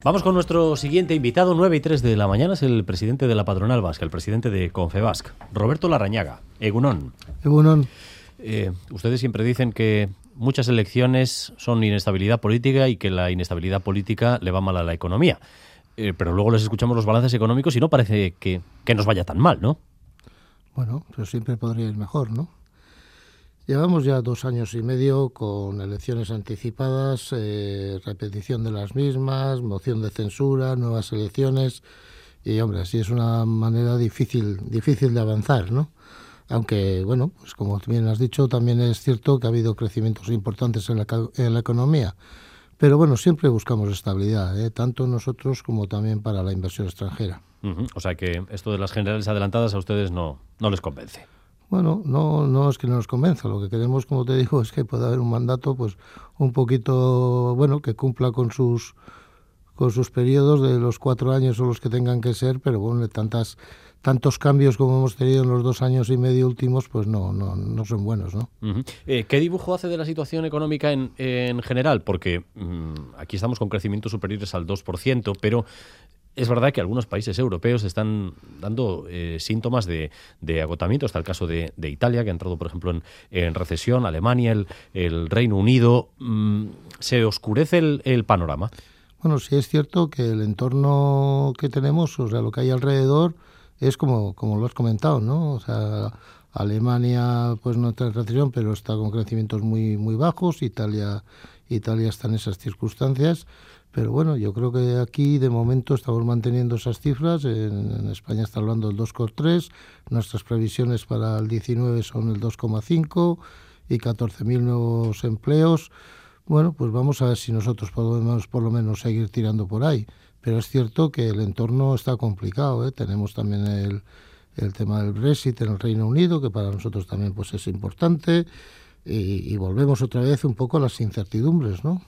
Vamos con nuestro siguiente invitado. 9:03 de la mañana. Es el presidente de la Patronal Vasca, el presidente de Confebasc, Roberto Larrañaga. Egunon. Egunon. Ustedes siempre dicen que muchas elecciones son inestabilidad política y que la inestabilidad política le va mal a la economía. Pero luego les escuchamos los balances económicos y no parece que nos vaya tan mal, ¿no? Bueno, pero siempre podría ir mejor, ¿no? Llevamos ya 2 años y medio con elecciones anticipadas, repetición de las mismas, moción de censura, nuevas elecciones. Y, hombre, así es una manera difícil de avanzar, ¿no? Aunque, bueno, pues como bien has dicho, también es cierto que ha habido crecimientos importantes en la economía. Pero, bueno, siempre buscamos estabilidad, tanto nosotros como también para la inversión extranjera. O sea que esto de las generales adelantadas a ustedes no les convence. Bueno, no es que no nos convenza. Lo que queremos, como te digo, es que pueda haber un mandato, pues, un poquito, bueno, que cumpla con sus periodos de los 4 años o los que tengan que ser, pero bueno, tantos cambios como hemos tenido en los 2 años y medio últimos, pues no son buenos, ¿no? ¿Qué dibujo hace de la situación económica en general? Porque aquí estamos con crecimientos superiores al 2%, pero es verdad que algunos países europeos están dando síntomas de agotamiento. Está el caso de Italia, que ha entrado, por ejemplo, en recesión, Alemania, el Reino Unido. ¿Se oscurece el panorama? Bueno, sí es cierto que el entorno que tenemos, o sea, lo que hay alrededor, es como lo has comentado, ¿no? O sea, Alemania pues no está en recesión, pero está con crecimientos muy, muy bajos. Italia está en esas circunstancias. Pero bueno, yo creo que aquí de momento estamos manteniendo esas cifras. En España está hablando del 2,3. Nuestras previsiones para el 19 son el 2,5 y 14.000 nuevos empleos. Bueno, pues vamos a ver si nosotros podemos por lo menos seguir tirando por ahí. Pero es cierto que el entorno está complicado, ¿eh? Tenemos también el tema del Brexit en el Reino Unido, que para nosotros también pues es importante. Y volvemos otra vez un poco a las incertidumbres, ¿no?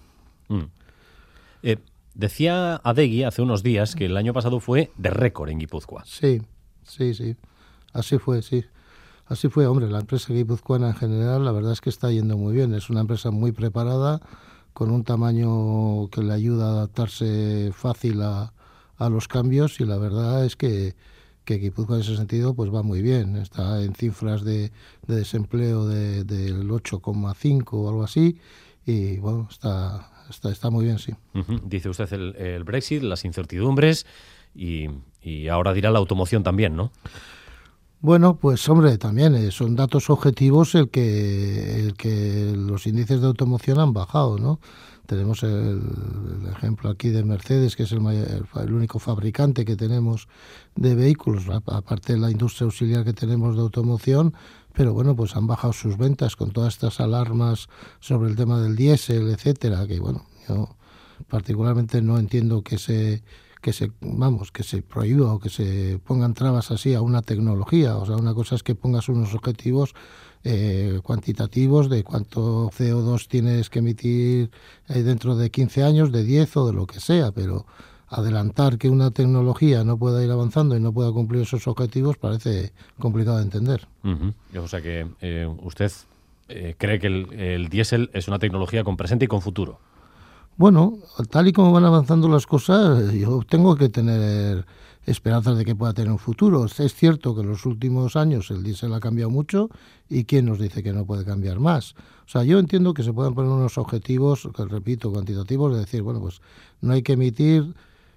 Decía Adegui hace unos días que el año pasado fue de récord en Guipúzcoa. Sí. Así fue, sí. Así fue, hombre, la empresa guipuzcoana en general, la verdad es que está yendo muy bien. Es una empresa muy preparada, con un tamaño que le ayuda a adaptarse fácil a los cambios, y la verdad es que Guipúzcoa en ese sentido pues va muy bien. Está en cifras de desempleo del 8,5 o algo así, y bueno, está muy bien, sí. Dice usted el Brexit, las incertidumbres y ahora dirá la automoción también, ¿no? Bueno, pues hombre, también son datos objetivos el que los índices de automoción han bajado, ¿no? Tenemos el ejemplo aquí de Mercedes, que es el único fabricante que tenemos de vehículos, aparte de la industria auxiliar que tenemos de automoción, pero bueno, pues han bajado sus ventas con todas estas alarmas sobre el tema del diésel, etcétera, que bueno, yo particularmente no entiendo que se prohíba o que se pongan trabas así a una tecnología. O sea, una cosa es que pongas unos objetivos cuantitativos de cuánto CO2 tienes que emitir dentro de 15 años, de 10 o de lo que sea, pero adelantar que una tecnología no pueda ir avanzando y no pueda cumplir esos objetivos parece complicado de entender. O sea que usted cree que el diésel es una tecnología con presente y con futuro. Bueno, tal y como van avanzando las cosas, yo tengo que tener esperanzas de que pueda tener un futuro. Es cierto que en los últimos años el diésel ha cambiado mucho, y ¿quién nos dice que no puede cambiar más? O sea, yo entiendo que se puedan poner unos objetivos, que repito, cuantitativos, de decir, bueno, pues no hay que emitir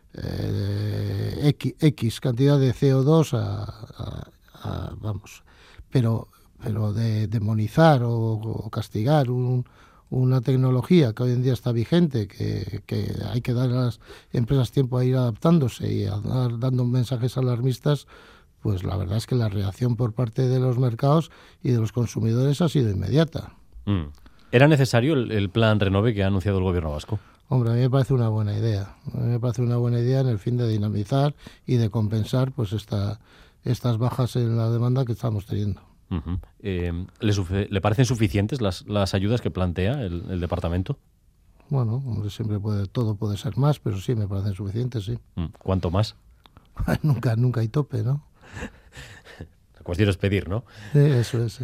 X cantidad de CO2 vamos, pero de demonizar o castigar una tecnología que hoy en día está vigente, que hay que dar a las empresas tiempo a ir adaptándose y a dando mensajes alarmistas, pues la verdad es que la reacción por parte de los mercados y de los consumidores ha sido inmediata. ¿Era necesario el plan Renove que ha anunciado el gobierno vasco? Hombre, a mí me parece una buena idea. A mí me parece una buena idea en el fin de dinamizar y de compensar pues estas bajas en la demanda que estamos teniendo. ¿Le parecen suficientes las ayudas que plantea el departamento? Bueno, hombre, todo puede ser más, pero sí, me parecen suficientes, sí. ¿Cuánto más? Nunca hay tope, ¿no? La cuestión es pedir, ¿no? Eso es.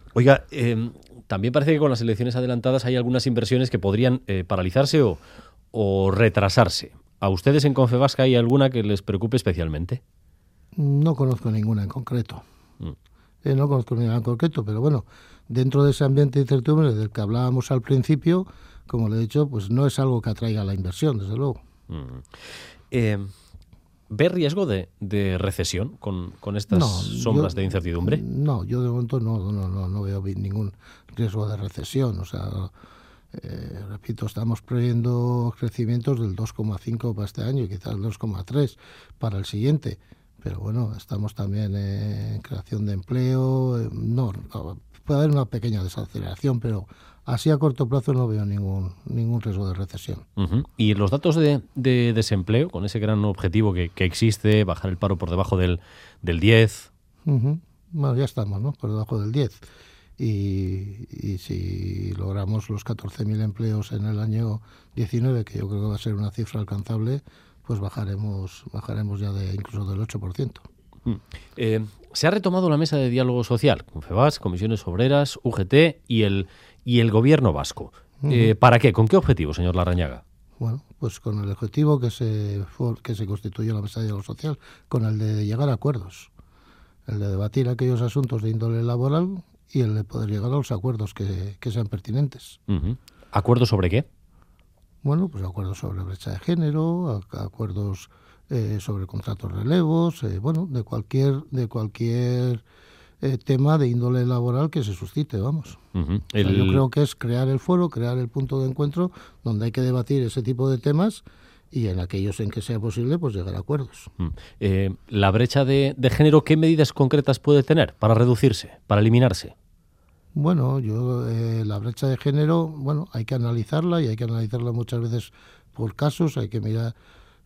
También parece que con las elecciones adelantadas hay algunas inversiones que podrían paralizarse o retrasarse. ¿A ustedes en Confebask hay alguna que les preocupe especialmente? No conozco ninguna en concreto. No conozco ninguna en concreto, pero bueno, dentro de ese ambiente de incertidumbre del que hablábamos al principio, como le he dicho, pues no es algo que atraiga la inversión, desde luego. ¿Ve riesgo de recesión con estas sombras de incertidumbre? No, yo de momento no veo ningún riesgo de recesión. O sea, repito, estamos previendo crecimientos del 2,5 para este año y quizás el 2,3 para el siguiente. Pero bueno, estamos también en creación de empleo. Puede haber una pequeña desaceleración, pero así a corto plazo no veo ningún riesgo de recesión. Y los datos de desempleo, con ese gran objetivo que existe, bajar el paro por debajo del 10. Bueno, ya estamos, ¿no? Por debajo del 10. Y si logramos los 14.000 empleos en el año 19, que yo creo que va a ser una cifra alcanzable, pues bajaremos ya incluso del 8%. Se ha retomado la mesa de diálogo social, Confebask, Comisiones Obreras, UGT y el Gobierno vasco. ¿Para qué? ¿Con qué objetivo, señor Larrañaga? Bueno, pues con el objetivo que se constituyó la mesa de diálogo social, con el de llegar a acuerdos, el de debatir aquellos asuntos de índole laboral y el de poder llegar a los acuerdos que sean pertinentes. ¿Acuerdos sobre qué? Bueno, pues acuerdos sobre brecha de género, acuerdos sobre contratos relevos, de cualquier tema de índole laboral que se suscite, vamos. Yo creo que es crear el foro, crear el punto de encuentro donde hay que debatir ese tipo de temas y en aquellos en que sea posible, pues llegar a acuerdos. La brecha de género, ¿qué medidas concretas puede tener para reducirse, para eliminarse? Bueno, la brecha de género, hay que analizarla y hay que analizarla muchas veces por casos. Hay que mirar,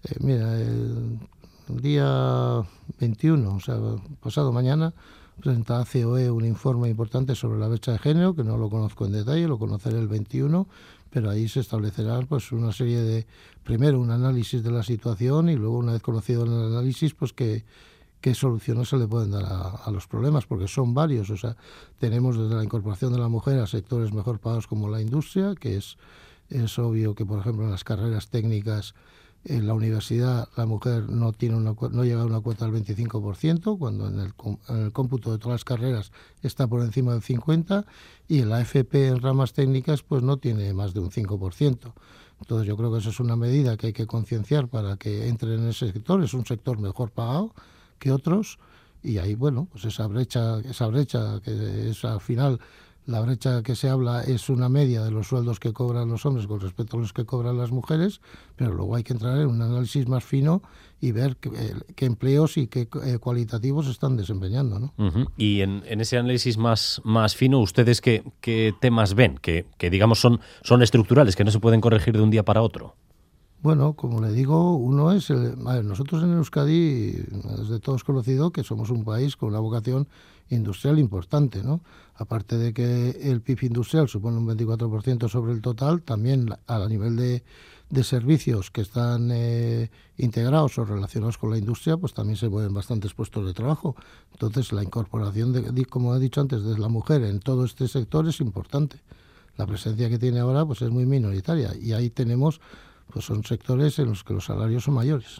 el día 21, o sea, pasado mañana, presenta COE un informe importante sobre la brecha de género, que no lo conozco en detalle, lo conoceré el 21, pero ahí se establecerá pues una serie de, primero un análisis de la situación y luego, una vez conocido el análisis, pues qué soluciones se le pueden dar a los problemas, porque son varios. O sea, tenemos desde la incorporación de la mujer a sectores mejor pagados como la industria, que es obvio que, por ejemplo, en las carreras técnicas, en la universidad la mujer no llega a una cuota del 25%, cuando en el cómputo de todas las carreras está por encima del 50%, y en la FP en ramas técnicas pues no tiene más de un 5%. Entonces yo creo que esa es una medida que hay que concienciar para que entre en ese sector. Es un sector mejor pagado que otros, y ahí, pues esa brecha que es al final, la brecha que se habla es una media de los sueldos que cobran los hombres con respecto a los que cobran las mujeres, pero luego hay que entrar en un análisis más fino y ver qué empleos y qué cualitativos están desempeñando, ¿no? Y en ese análisis más fino, ¿ustedes qué temas ven? Que digamos son estructurales, que no se pueden corregir de un día para otro. Bueno, como le digo, uno es nosotros en Euskadi es de todos conocido que somos un país con una vocación industrial importante, ¿no? Aparte de que el PIB industrial supone un 24% sobre el total, también a nivel de servicios que están integrados o relacionados con la industria, pues también se mueven bastantes puestos de trabajo. Entonces, la incorporación, como he dicho antes, de la mujer en todo este sector es importante. La presencia que tiene ahora pues es muy minoritaria, y ahí tenemos, pues son sectores en los que los salarios son mayores.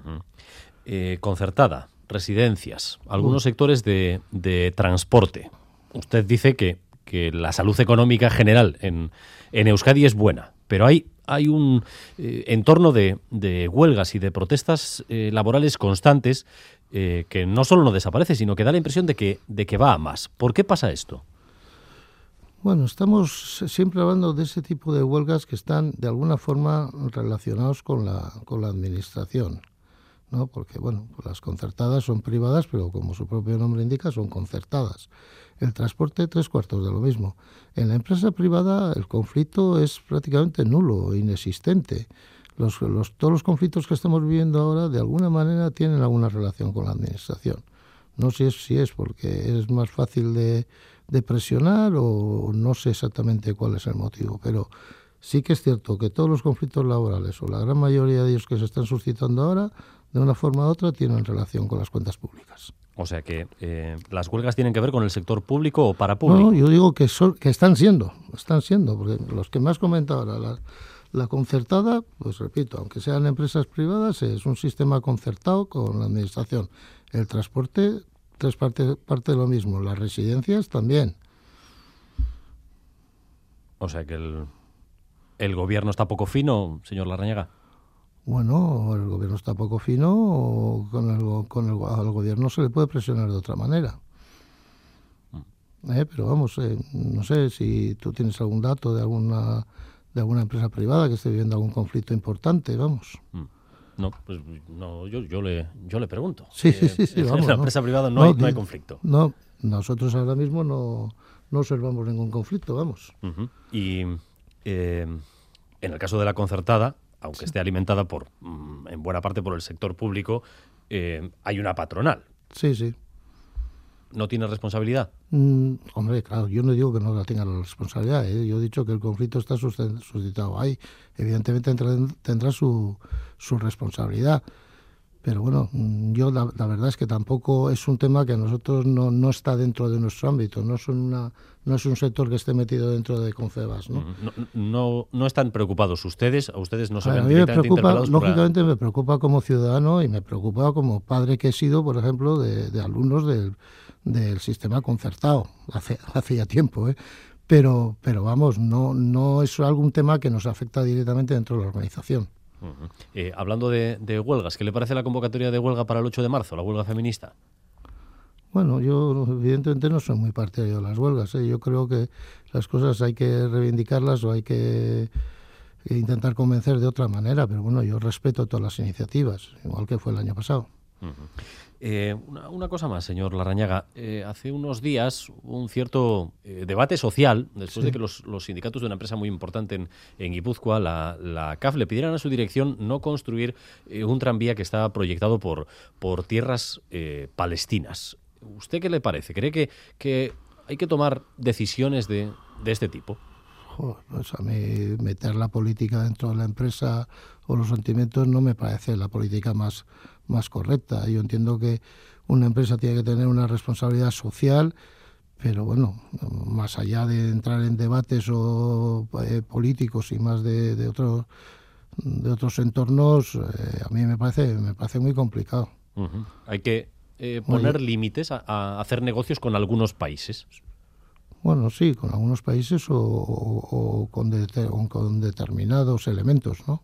Concertada, residencias, algunos sectores de transporte. Usted dice que la salud económica general en Euskadi es buena, pero hay un entorno de huelgas y de protestas laborales constantes que no solo no desaparece, sino que da la impresión de que va a más. ¿Por qué pasa esto? Bueno, estamos siempre hablando de ese tipo de huelgas que están de alguna forma relacionados con la administración, ¿no? Porque, pues las concertadas son privadas, pero como su propio nombre indica, son concertadas. El transporte, 3/4 de lo mismo. En la empresa privada el conflicto es prácticamente nulo, inexistente. Todos los conflictos que estamos viviendo ahora, de alguna manera, tienen alguna relación con la administración. No sé si es porque es más fácil de presionar o no sé exactamente cuál es el motivo, pero sí que es cierto que todos los conflictos laborales, o la gran mayoría de ellos que se están suscitando ahora, de una forma u otra tienen relación con las cuentas públicas. O sea que las huelgas tienen que ver con el sector público o parapúblico. No, yo digo que están siendo, porque los que me has comentado ahora, La concertada, pues repito, aunque sean empresas privadas, es un sistema concertado con la administración. El transporte, parte de lo mismo. Las residencias también. O sea que el gobierno está poco fino, señor Larrañaga. Bueno, el gobierno está poco fino, o al gobierno se le puede presionar de otra manera. Pero vamos, no sé si tú tienes algún dato de alguna empresa privada que esté viviendo algún conflicto importante, vamos. No, pues no, yo le pregunto. Sí, vamos. En la empresa privada no hay conflicto. No, nosotros ahora mismo no observamos ningún conflicto, vamos. Uh-huh. Y en el caso de la concertada, aunque esté alimentada en buena parte por el sector público, hay una patronal. Sí. ¿No tiene responsabilidad? Hombre, claro, yo no digo que no la tenga la responsabilidad. Yo he dicho que el conflicto está suscitado ahí. Evidentemente tendrá su responsabilidad. Pero bueno, yo la verdad es que tampoco es un tema que a nosotros no está dentro de nuestro ámbito. No es un sector que esté metido dentro de Confebask, ¿no? No están preocupados ustedes. A ustedes no se ven a mí me directamente preocupa, interpelados lógicamente me preocupa como ciudadano y me preocupa como padre que he sido, por ejemplo, de alumnos del sistema concertado hace ya tiempo, pero vamos, no es algún tema que nos afecta directamente dentro de la organización. Uh-huh. Hablando de huelgas, ¿qué le parece la convocatoria de huelga para el 8 de marzo, la huelga feminista? Bueno, yo evidentemente no soy muy partidario de las huelgas. Yo creo que las cosas hay que reivindicarlas o hay que intentar convencer de otra manera, pero bueno, yo respeto todas las iniciativas, igual que fue el año pasado. Uh-huh. Una cosa más, señor Larrañaga. Hace unos días hubo un cierto debate social, después de que los sindicatos de una empresa muy importante en Guipúzcoa, la CAF, le pidieran a su dirección no construir un tranvía que estaba proyectado por tierras palestinas. ¿Usted qué le parece? ¿Cree que hay que tomar decisiones de este tipo? Pues a mí meter la política dentro de la empresa o los sentimientos no me parece la política más correcta. Yo entiendo que una empresa tiene que tener una responsabilidad social, pero bueno, más allá de entrar en debates políticos y más de otros entornos, a mí me parece muy complicado. Uh-huh. Hay que poner límites a hacer negocios con algunos países. Bueno, sí, con algunos países o con determinados elementos, ¿no?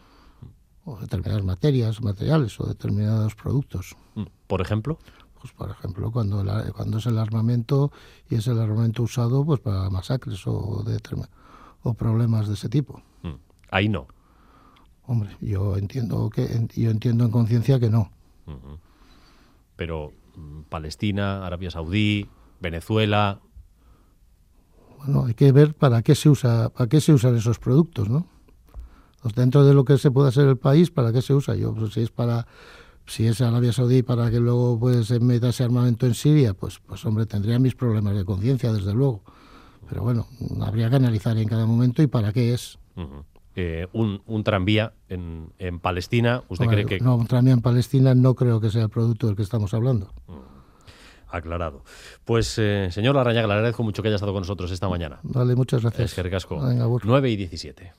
O determinadas materiales o determinados productos. ¿Por ejemplo? Pues por ejemplo, cuando es el armamento y es el armamento usado pues para masacres o problemas de ese tipo. Ahí no. Hombre, yo entiendo en conciencia que no. Uh-huh. Pero Palestina, Arabia Saudí, Venezuela. Bueno, hay que ver para qué se usan esos productos, ¿no? Pues dentro de lo que se pueda hacer el país, ¿para qué se usa? Pues si es Arabia Saudí para que luego se meta ese armamento en Siria, pues hombre, tendría mis problemas de conciencia, desde luego. Pero bueno, habría que analizar en cada momento y para qué es. Uh-huh. Un tranvía en Palestina, ¿usted cree que...? No, un tranvía en Palestina no creo que sea el producto del que estamos hablando. Aclarado. Pues, señor Larrañaga, le agradezco mucho que haya estado con nosotros esta mañana. Vale, muchas gracias. Eskerrik asko. Venga, 9:17.